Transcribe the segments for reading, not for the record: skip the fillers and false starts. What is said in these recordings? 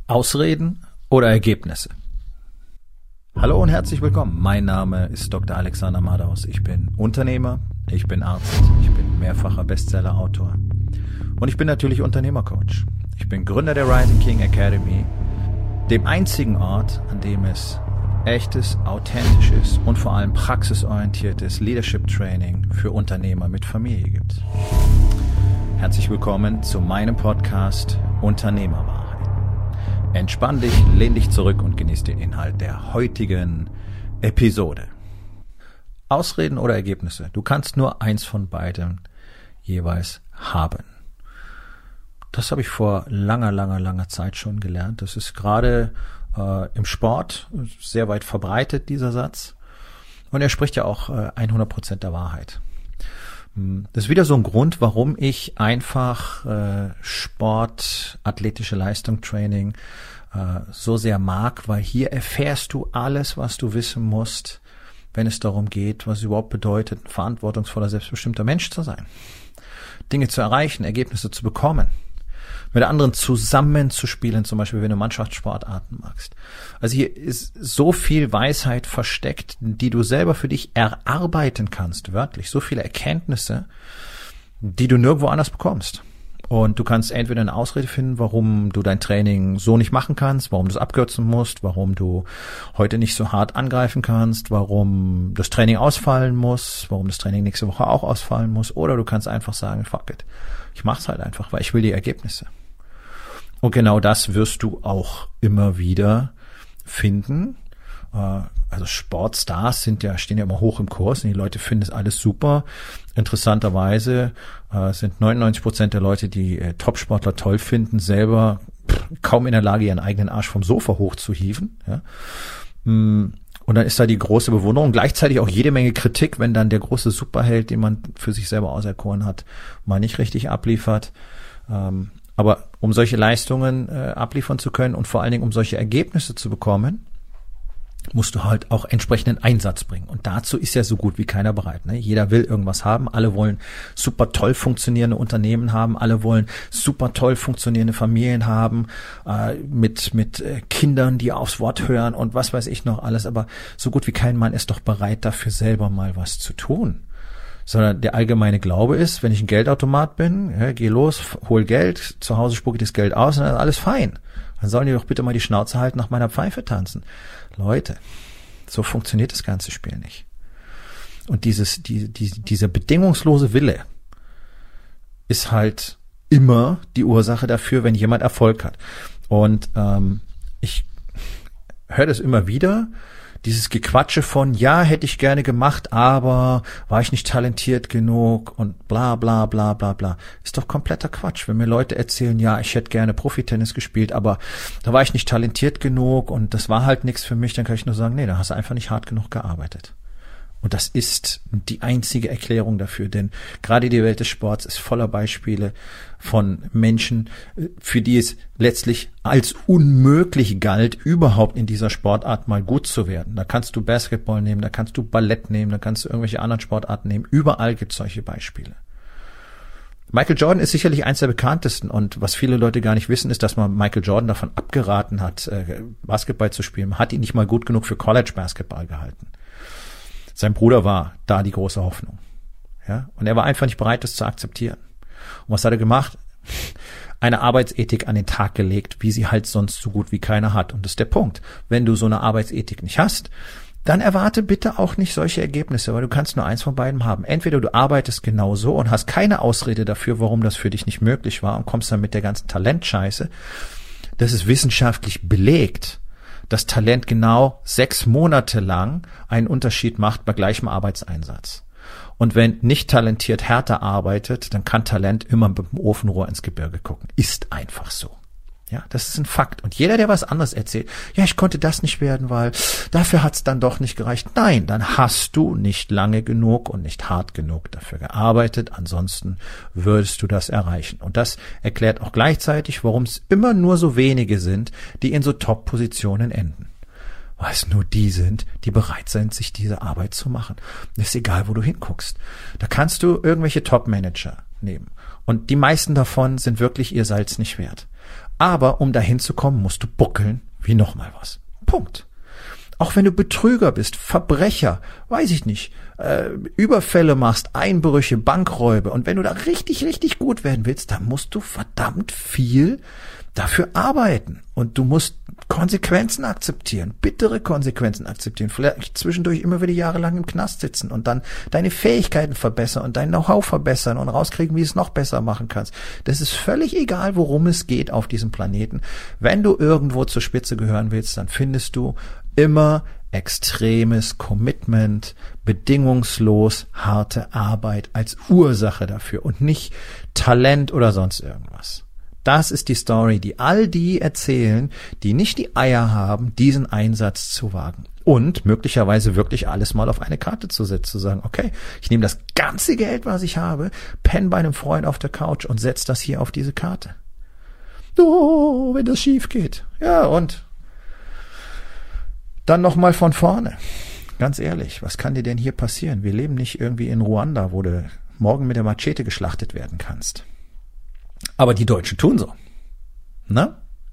Ausreden oder Ergebnisse? Hallo und herzlich willkommen. Mein Name ist Dr. Alexander Madaus. Ich bin Unternehmer, ich bin Arzt, ich bin mehrfacher Bestseller-Autor und ich bin natürlich Unternehmercoach. Ich bin Gründer der Rising King Academy, dem einzigen Ort, an dem es echtes, authentisches und vor allem praxisorientiertes Leadership Training für Unternehmer mit Familie gibt. Herzlich willkommen zu meinem Podcast Unternehmerwahrheit. Entspann dich, lehn dich zurück und genieß den Inhalt der heutigen Episode. Ausreden oder Ergebnisse? Du kannst nur eins von beiden jeweils haben. Das habe ich vor langer Zeit schon gelernt. Das ist gerade im Sport sehr weit verbreitet, dieser Satz. Und er spricht ja auch 100% der Wahrheit. Das ist wieder so ein Grund, warum ich einfach Sport, athletische Leistung, Training so sehr mag, weil hier erfährst du alles, was du wissen musst, wenn es darum geht, was es überhaupt bedeutet, ein verantwortungsvoller, selbstbestimmter Mensch zu sein. Dinge zu erreichen, Ergebnisse zu bekommen, mit anderen zusammenzuspielen, zum Beispiel wenn du Mannschaftssportarten magst. Also hier ist so viel Weisheit versteckt, die du selber für dich erarbeiten kannst, wörtlich. So viele Erkenntnisse, die du nirgendwo anders bekommst. Und du kannst entweder eine Ausrede finden, warum du dein Training so nicht machen kannst, warum du es abkürzen musst, warum du heute nicht so hart angreifen kannst, warum das Training ausfallen muss, warum das Training nächste Woche auch ausfallen muss. Oder du kannst einfach sagen, fuck it, ich mach's halt einfach, weil ich will die Ergebnisse. Und genau das wirst du auch immer wieder finden. Also Sportstars stehen ja immer hoch im Kurs und die Leute finden es alles super. Interessanterweise sind 99% der Leute, die Topsportler toll finden, selber kaum in der Lage, ihren eigenen Arsch vom Sofa hochzuhieven. Ja? Und dann ist da die große Bewunderung, gleichzeitig auch jede Menge Kritik, wenn dann der große Superheld, den man für sich selber auserkoren hat, mal nicht richtig abliefert. Aber um solche Leistungen abliefern zu können und vor allen Dingen um solche Ergebnisse zu bekommen, musst du halt auch entsprechenden Einsatz bringen. Und dazu ist ja so gut wie keiner bereit. Ne? Jeder will irgendwas haben. Alle wollen super toll funktionierende Unternehmen haben. Alle wollen super toll funktionierende Familien haben, mit Kindern, die aufs Wort hören und was weiß ich noch alles. Aber so gut wie kein Mann ist doch bereit, dafür selber mal was zu tun. Sondern der allgemeine Glaube ist, wenn ich ein Geldautomat bin, ja, geh los, hol Geld, zu Hause spucke ich das Geld aus und dann ist alles fein. Dann sollen die doch bitte mal die Schnauze halten, nach meiner Pfeife tanzen. Leute, so funktioniert das ganze Spiel nicht. Und dieser bedingungslose Wille ist halt immer die Ursache dafür, wenn jemand Erfolg hat. Und ich höre das immer wieder, dieses Gequatsche von, ja, hätte ich gerne gemacht, aber war ich nicht talentiert genug und bla bla bla bla bla. Ist doch kompletter Quatsch. Wenn mir Leute erzählen, ja, ich hätte gerne Profitennis gespielt, aber da war ich nicht talentiert genug und das war halt nichts für mich, dann kann ich nur sagen, nee, da hast du einfach nicht hart genug gearbeitet. Und das ist die einzige Erklärung dafür, denn gerade die Welt des Sports ist voller Beispiele von Menschen, für die es letztlich als unmöglich galt, überhaupt in dieser Sportart mal gut zu werden. Da kannst du Basketball nehmen, da kannst du Ballett nehmen, da kannst du irgendwelche anderen Sportarten nehmen. Überall gibt es solche Beispiele. Michael Jordan ist sicherlich eins der bekanntesten und was viele Leute gar nicht wissen, ist, dass man Michael Jordan davon abgeraten hat, Basketball zu spielen. Man hat ihn nicht mal gut genug für College Basketball gehalten. Sein Bruder war da die große Hoffnung. Ja? Und er war einfach nicht bereit, das zu akzeptieren. Und was hat er gemacht? Eine Arbeitsethik an den Tag gelegt, wie sie halt sonst so gut wie keiner hat. Und das ist der Punkt. Wenn du so eine Arbeitsethik nicht hast, dann erwarte bitte auch nicht solche Ergebnisse, weil du kannst nur eins von beiden haben. Entweder du arbeitest genau so und hast keine Ausrede dafür, warum das für dich nicht möglich war und kommst dann mit der ganzen Talentscheiße. Das ist wissenschaftlich belegt, dass Talent genau 6 Monate lang einen Unterschied macht bei gleichem Arbeitseinsatz. Und wenn nicht talentiert härter arbeitet, dann kann Talent immer mit dem Ofenrohr ins Gebirge gucken. Ist einfach so. Ja, das ist ein Fakt. Und jeder, der was anderes erzählt, ja, ich konnte das nicht werden, weil dafür hat's dann doch nicht gereicht. Nein, dann hast du nicht lange genug und nicht hart genug dafür gearbeitet. Ansonsten würdest du das erreichen. Und das erklärt auch gleichzeitig, warum es immer nur so wenige sind, die in so Top-Positionen enden. Weil es nur die sind, die bereit sind, sich diese Arbeit zu machen. Und ist egal, wo du hinguckst. Da kannst du irgendwelche Top-Manager nehmen. Und die meisten davon sind wirklich ihr Salz nicht wert. Aber um dahin zu kommen, musst du buckeln wie nochmal was. Punkt. Auch wenn du Betrüger bist, Verbrecher, weiß ich nicht, Überfälle machst, Einbrüche, Bankräube, und wenn du da richtig, richtig gut werden willst, dann musst du verdammt viel dafür arbeiten. Und du musst Konsequenzen akzeptieren, bittere Konsequenzen akzeptieren, vielleicht zwischendurch immer wieder jahrelang im Knast sitzen und dann deine Fähigkeiten verbessern und dein Know-how verbessern und rauskriegen, wie du es noch besser machen kannst. Das ist völlig egal, worum es geht auf diesem Planeten. Wenn du irgendwo zur Spitze gehören willst, dann findest du immer extremes Commitment, bedingungslos harte Arbeit als Ursache dafür und nicht Talent oder sonst irgendwas. Das ist die Story, die all die erzählen, die nicht die Eier haben, diesen Einsatz zu wagen. Und möglicherweise wirklich alles mal auf eine Karte zu setzen, zu sagen, okay, ich nehme das ganze Geld, was ich habe, penne bei einem Freund auf der Couch und setze das hier auf diese Karte. Oh, wenn das schief geht. Ja, und dann nochmal von vorne. Ganz ehrlich, was kann dir denn hier passieren? Wir leben nicht irgendwie in Ruanda, wo du morgen mit der Machete geschlachtet werden kannst. Aber die Deutschen tun so. Ne?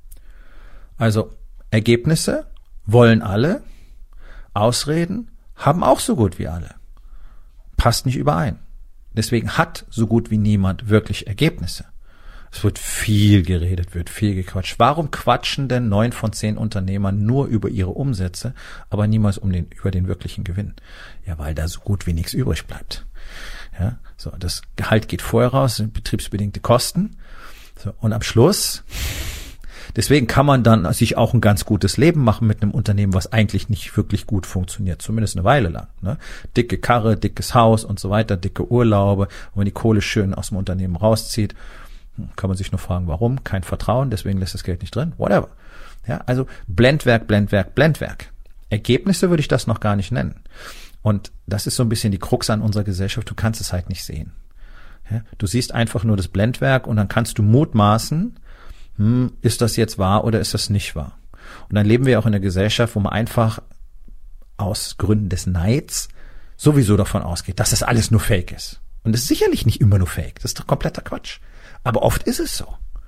Also Ergebnisse wollen alle, Ausreden haben auch so gut wie alle. Passt nicht überein. Deswegen hat so gut wie niemand wirklich Ergebnisse. Es wird viel geredet, wird viel gequatscht. Warum quatschen denn 9 von 10 Unternehmern nur über ihre Umsätze, aber niemals über den wirklichen Gewinn? Ja, weil da so gut wie nichts übrig bleibt. Ja, so, das Gehalt geht vorher raus, sind betriebsbedingte Kosten. So, und am Schluss, deswegen kann man dann sich auch ein ganz gutes Leben machen mit einem Unternehmen, was eigentlich nicht wirklich gut funktioniert, zumindest eine Weile lang. Ne? Dicke Karre, dickes Haus und so weiter, dicke Urlaube, und wenn die Kohle schön aus dem Unternehmen rauszieht, kann man sich nur fragen, warum? Kein Vertrauen, deswegen lässt das Geld nicht drin, whatever. Ja, also Blendwerk, Blendwerk, Blendwerk. Ergebnisse würde ich das noch gar nicht nennen. Und das ist so ein bisschen die Krux an unserer Gesellschaft, du kannst es halt nicht sehen. Ja, du siehst einfach nur das Blendwerk und dann kannst du mutmaßen, ist das jetzt wahr oder ist das nicht wahr? Und dann leben wir auch in einer Gesellschaft, wo man einfach aus Gründen des Neids sowieso davon ausgeht, dass das alles nur Fake ist. Und das ist sicherlich nicht immer nur Fake, das ist doch kompletter Quatsch. Aber oft ist es so.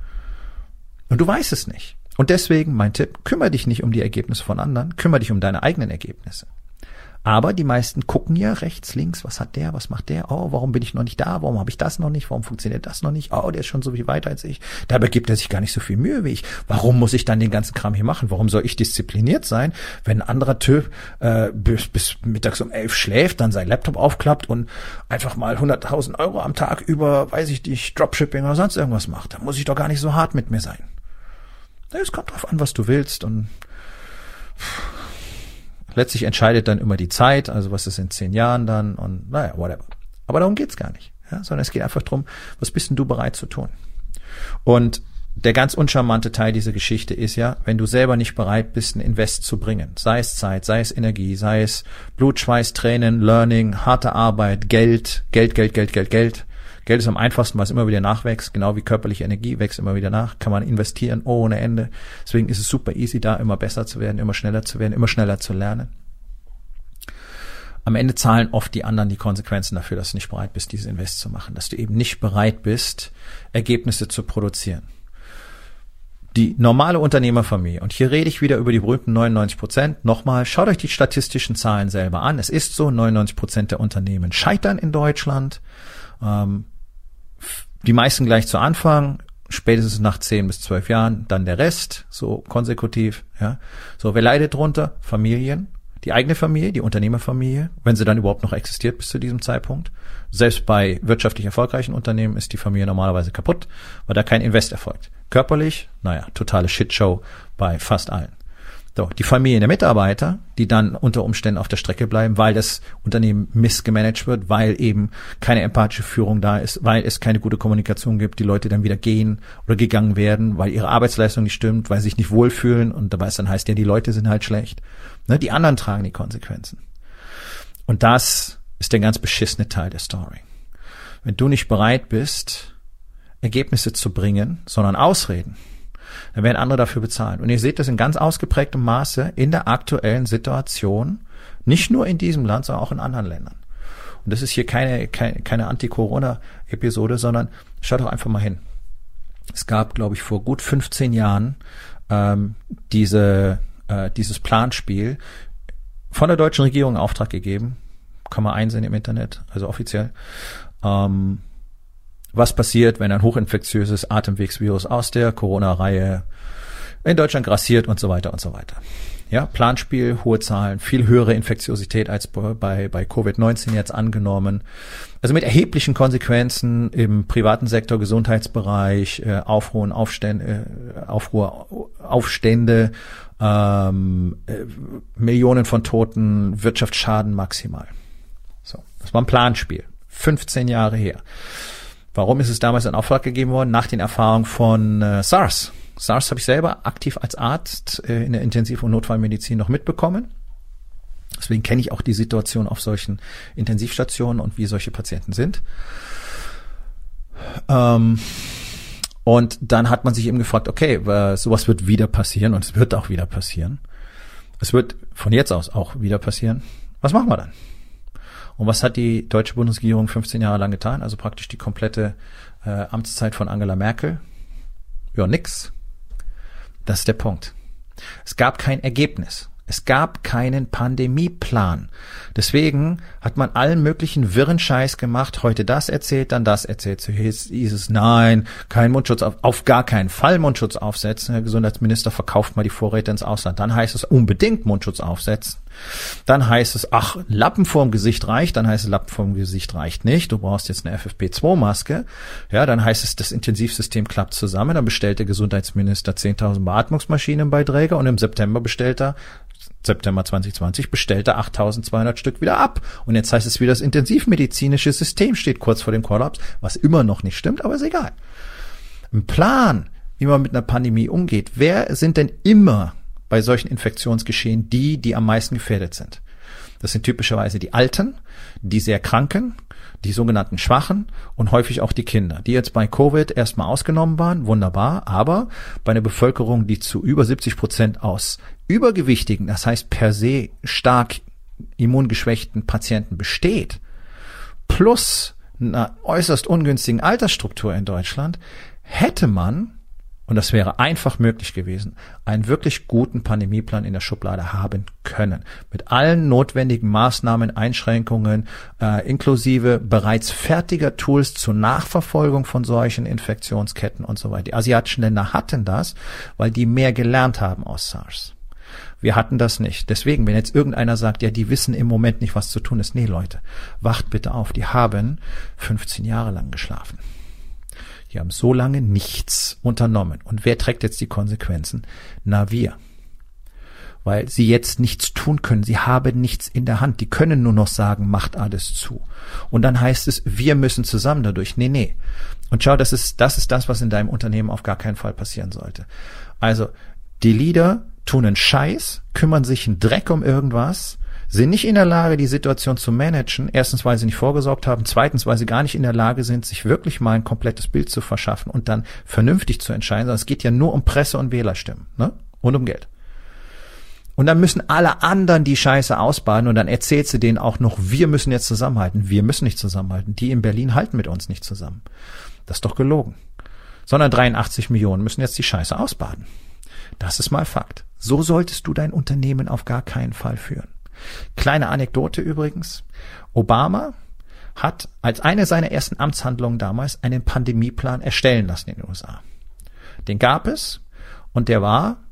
Und du weißt es nicht. Und deswegen mein Tipp, kümmere dich nicht um die Ergebnisse von anderen, kümmere dich um deine eigenen Ergebnisse. Aber die meisten gucken ja rechts, links, was hat der, was macht der? Oh, warum bin ich noch nicht da? Warum habe ich das noch nicht? Warum funktioniert das noch nicht? Oh, der ist schon so viel weiter als ich. Dabei gibt er sich gar nicht so viel Mühe wie ich. Warum muss ich dann den ganzen Kram hier machen? Warum soll ich diszipliniert sein, wenn ein anderer Typ bis mittags um 11 schläft, dann sein Laptop aufklappt und einfach mal 100.000 € am Tag über, weiß ich nicht, Dropshipping oder sonst irgendwas macht? Da muss ich doch gar nicht so hart mit mir sein. Es kommt drauf an, was du willst, und letztlich entscheidet dann immer die Zeit, also was ist in 10 Jahren dann, und naja, whatever. Aber darum geht's gar nicht, ja, sondern es geht einfach darum, was bist denn du bereit zu tun? Und der ganz uncharmante Teil dieser Geschichte ist ja, wenn du selber nicht bereit bist, ein Invest zu bringen, sei es Zeit, sei es Energie, sei es Blut, Schweiß, Tränen, Learning, harte Arbeit, Geld. Geld ist am einfachsten, weil es immer wieder nachwächst, genau wie körperliche Energie wächst immer wieder nach, kann man investieren ohne Ende. Deswegen ist es super easy, da immer besser zu werden, immer schneller zu werden, immer schneller zu lernen. Am Ende zahlen oft die anderen die Konsequenzen dafür, dass du nicht bereit bist, dieses Invest zu machen, dass du eben nicht bereit bist, Ergebnisse zu produzieren. Die normale Unternehmerfamilie, und hier rede ich wieder über die berühmten 99%, nochmal, schaut euch die statistischen Zahlen selber an. Es ist so, 99% der Unternehmen scheitern in Deutschland. Die meisten gleich zu Anfang, spätestens nach 10 bis 12 Jahren, dann der Rest, so konsekutiv. Ja. So, wer leidet drunter? Familien, die eigene Familie, die Unternehmerfamilie, wenn sie dann überhaupt noch existiert bis zu diesem Zeitpunkt. Selbst bei wirtschaftlich erfolgreichen Unternehmen ist die Familie normalerweise kaputt, weil da kein Invest erfolgt. Körperlich, naja, totale Shitshow bei fast allen. So, die Familien der Mitarbeiter, die dann unter Umständen auf der Strecke bleiben, weil das Unternehmen missgemanagt wird, weil eben keine empathische Führung da ist, weil es keine gute Kommunikation gibt, die Leute dann wieder gehen oder gegangen werden, weil ihre Arbeitsleistung nicht stimmt, weil sie sich nicht wohlfühlen, und dabei ist dann heißt ja, die Leute sind halt schlecht. Ne, die anderen tragen die Konsequenzen. Und das ist der ganz beschissene Teil der Story. Wenn du nicht bereit bist, Ergebnisse zu bringen, sondern Ausreden, dann werden andere dafür bezahlen. Und ihr seht das in ganz ausgeprägtem Maße in der aktuellen Situation, nicht nur in diesem Land, sondern auch in anderen Ländern. Und das ist hier keine Anti-Corona-Episode, sondern schaut doch einfach mal hin. Es gab, glaube ich, vor gut 15 Jahren dieses Planspiel von der deutschen Regierung in Auftrag gegeben. Kann man einsehen im Internet, also offiziell. Was passiert, wenn ein hochinfektiöses Atemwegsvirus aus der Corona-Reihe in Deutschland grassiert und so weiter und so weiter. Ja, Planspiel, hohe Zahlen, viel höhere Infektiosität als bei Covid-19 jetzt angenommen. Also mit erheblichen Konsequenzen im privaten Sektor, Gesundheitsbereich, Aufstände, Millionen von Toten, Wirtschaftsschaden maximal. So, das war ein Planspiel. 15 Jahre her. Warum ist es damals in Auftrag gegeben worden? Nach den Erfahrungen von SARS. SARS habe ich selber aktiv als Arzt in der Intensiv- und Notfallmedizin noch mitbekommen. Deswegen kenne ich auch die Situation auf solchen Intensivstationen und wie solche Patienten sind. Und dann hat man sich eben gefragt, okay, sowas wird wieder passieren und es wird auch wieder passieren. Es wird von jetzt aus auch wieder passieren. Was machen wir dann? Und was hat die deutsche Bundesregierung 15 Jahre lang getan? Also praktisch die komplette Amtszeit von Angela Merkel. Ja, nix. Das ist der Punkt. Es gab kein Ergebnis. Es gab keinen Pandemieplan. Deswegen hat man allen möglichen wirren Scheiß gemacht. Heute das erzählt, dann das erzählt. So hieß es, nein, kein Mundschutz, auf gar keinen Fall Mundschutz aufsetzen. Der Gesundheitsminister verkauft mal die Vorräte ins Ausland. Dann heißt es unbedingt Mundschutz aufsetzen. Dann heißt es, ach, Lappen vorm Gesicht reicht. Dann heißt es, Lappen vorm Gesicht reicht nicht. Du brauchst jetzt eine FFP2-Maske. Ja, dann heißt es, das Intensivsystem klappt zusammen. Dann bestellt der Gesundheitsminister 10.000 Beatmungsmaschinen bei Träger und im September 2020 bestellt er 8.200 Stück wieder ab. Und jetzt heißt es wieder, das intensivmedizinische System steht kurz vor dem Kollaps, was immer noch nicht stimmt, aber ist egal. Ein Plan, wie man mit einer Pandemie umgeht. Wer sind denn immer bei solchen Infektionsgeschehen die am meisten gefährdet sind? Das sind typischerweise die Alten, die sehr Kranken, die sogenannten Schwachen und häufig auch die Kinder, die jetzt bei Covid erstmal ausgenommen waren, wunderbar, aber bei einer Bevölkerung, die zu über 70% aus übergewichtigen, das heißt per se stark immungeschwächten Patienten besteht, plus einer äußerst ungünstigen Altersstruktur in Deutschland, hätte man, und das wäre einfach möglich gewesen, einen wirklich guten Pandemieplan in der Schublade haben können. Mit allen notwendigen Maßnahmen, Einschränkungen, inklusive bereits fertiger Tools zur Nachverfolgung von solchen Infektionsketten und so weiter. Die asiatischen Länder hatten das, weil die mehr gelernt haben aus SARS. Wir hatten das nicht. Deswegen, wenn jetzt irgendeiner sagt, ja, die wissen im Moment nicht, was zu tun ist. Nee, Leute, wacht bitte auf. Die haben 15 Jahre lang geschlafen. Die haben so lange nichts unternommen. Und wer trägt jetzt die Konsequenzen? Na, wir. Weil sie jetzt nichts tun können. Sie haben nichts in der Hand. Die können nur noch sagen, macht alles zu. Und dann heißt es, wir müssen zusammen dadurch. Nee. Und schau, das ist das, was in deinem Unternehmen auf gar keinen Fall passieren sollte. Also, die Leader tun einen Scheiß, kümmern sich einen Dreck um irgendwas, sind nicht in der Lage, die Situation zu managen. Erstens, weil sie nicht vorgesorgt haben. Zweitens, weil sie gar nicht in der Lage sind, sich wirklich mal ein komplettes Bild zu verschaffen und dann vernünftig zu entscheiden. Sondern es geht ja nur um Presse- und Wählerstimmen, ne? Und um Geld. Und dann müssen alle anderen die Scheiße ausbaden und dann erzählt sie denen auch noch, wir müssen jetzt zusammenhalten. Wir müssen nicht zusammenhalten. Die in Berlin halten mit uns nicht zusammen. Das ist doch gelogen. Sondern 83 Millionen müssen jetzt die Scheiße ausbaden. Das ist mal Fakt. So solltest du dein Unternehmen auf gar keinen Fall führen. Kleine Anekdote übrigens. Obama hat als eine seiner ersten Amtshandlungen damals einen Pandemieplan erstellen lassen in den USA. Den gab es und der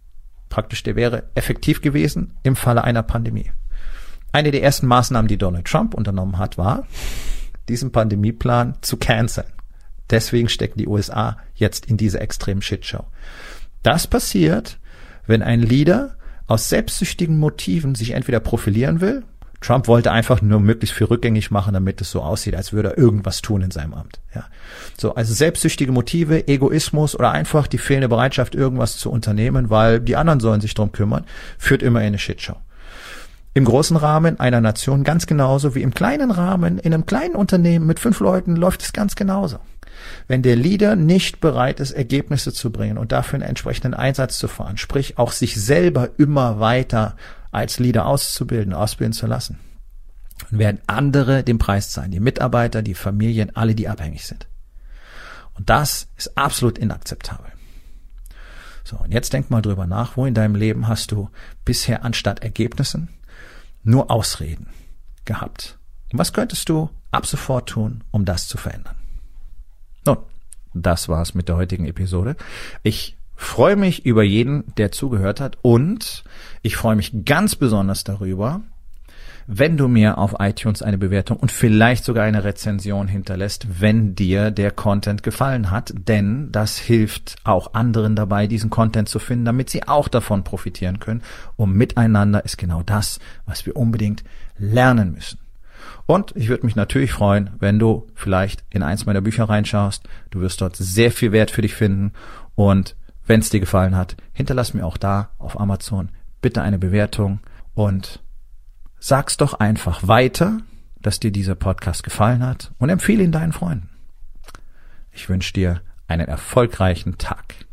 wäre effektiv gewesen im Falle einer Pandemie. Eine der ersten Maßnahmen, die Donald Trump unternommen hat, war, diesen Pandemieplan zu canceln. Deswegen stecken die USA jetzt in dieser extremen Shitshow. Das passiert, wenn ein Leader aus selbstsüchtigen Motiven sich entweder profilieren will. Trump wollte einfach nur möglichst viel rückgängig machen, damit es so aussieht, als würde er irgendwas tun in seinem Amt. Ja. So, also selbstsüchtige Motive, Egoismus oder einfach die fehlende Bereitschaft, irgendwas zu unternehmen, weil die anderen sollen sich drum kümmern, führt immer in eine Shitshow. Im großen Rahmen einer Nation ganz genauso wie im kleinen Rahmen, in einem kleinen Unternehmen mit 5 Leuten läuft es ganz genauso. Wenn der Leader nicht bereit ist, Ergebnisse zu bringen und dafür einen entsprechenden Einsatz zu fahren, sprich auch sich selber immer weiter als Leader ausbilden zu lassen, dann werden andere den Preis zahlen, die Mitarbeiter, die Familien, alle, die abhängig sind. Und das ist absolut inakzeptabel. So, und jetzt denk mal drüber nach, wo in deinem Leben hast du bisher anstatt Ergebnissen nur Ausreden gehabt? Und was könntest du ab sofort tun, um das zu verändern? Nun, das war's mit der heutigen Episode. Ich freue mich über jeden, der zugehört hat, und ich freue mich ganz besonders darüber, wenn du mir auf iTunes eine Bewertung und vielleicht sogar eine Rezension hinterlässt, wenn dir der Content gefallen hat, denn das hilft auch anderen dabei, diesen Content zu finden, damit sie auch davon profitieren können. Und miteinander ist genau das, was wir unbedingt lernen müssen. Und ich würde mich natürlich freuen, wenn du vielleicht in eins meiner Bücher reinschaust. Du wirst dort sehr viel Wert für dich finden. Und wenn es dir gefallen hat, hinterlass mir auch da auf Amazon bitte eine Bewertung und sag's doch einfach weiter, dass dir dieser Podcast gefallen hat, und empfehle ihn deinen Freunden. Ich wünsche dir einen erfolgreichen Tag.